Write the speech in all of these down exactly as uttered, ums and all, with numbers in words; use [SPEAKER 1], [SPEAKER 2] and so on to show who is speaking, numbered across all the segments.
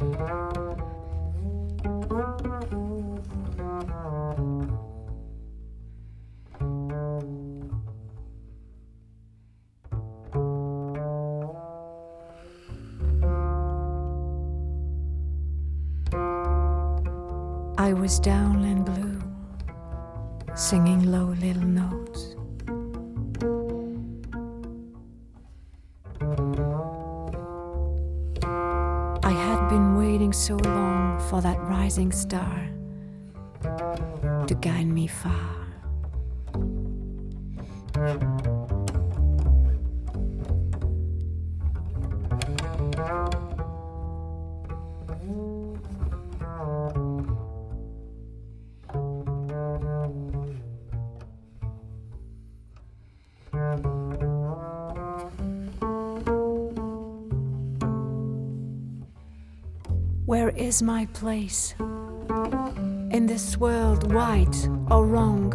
[SPEAKER 1] I was down and blue, singing low little notes. I had been waiting so long for that rising star to guide me far. Where is my place in this world, right or wrong?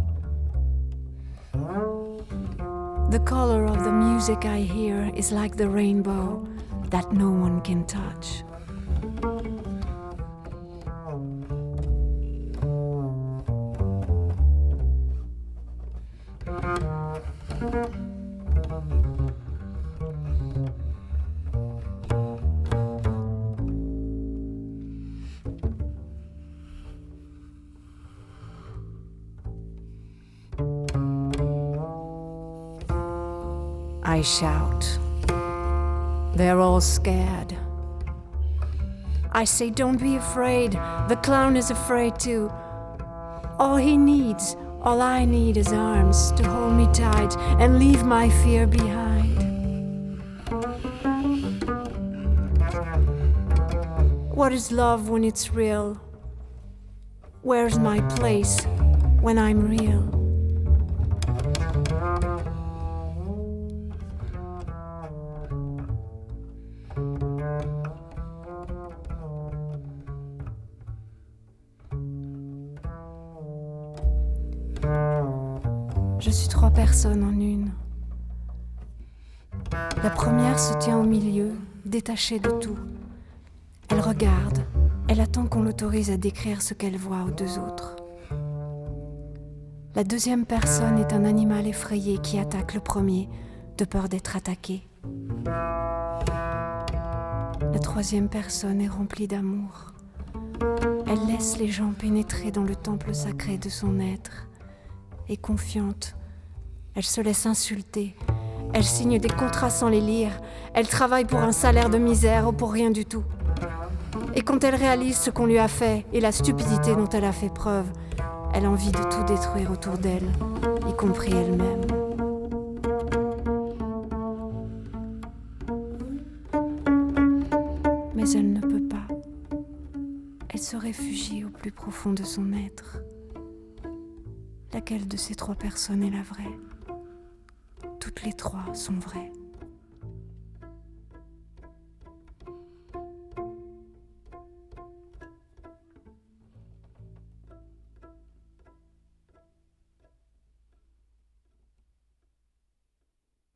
[SPEAKER 1] The color of the music I hear is like the rainbow that no one can touch. I shout. They're all scared. I say, don't be afraid. The clown is afraid too. All he needs, all I need is arms to hold me tight and leave my fear behind. What is love when it's real? Where's my place when I'm real? Je suis trois personnes en une. La première se tient au milieu, détachée de tout. Elle regarde, elle attend qu'on l'autorise à décrire ce qu'elle voit aux deux autres. La deuxième personne est un animal effrayé qui attaque le premier, de peur d'être attaqué. La troisième personne est remplie d'amour. Elle laisse les gens pénétrer dans le temple sacré de son être. Et confiante, elle se laisse insulter. Elle signe des contrats sans les lire. Elle travaille pour un salaire de misère ou pour rien du tout. Et quand elle réalise ce qu'on lui a fait et la stupidité dont elle a fait preuve, elle a envie de tout détruire autour d'elle, y compris elle-même. Mais elle ne peut pas. Elle se réfugie au plus profond de son être. Laquelle de ces trois personnes est la vraie? Toutes les trois sont vraies.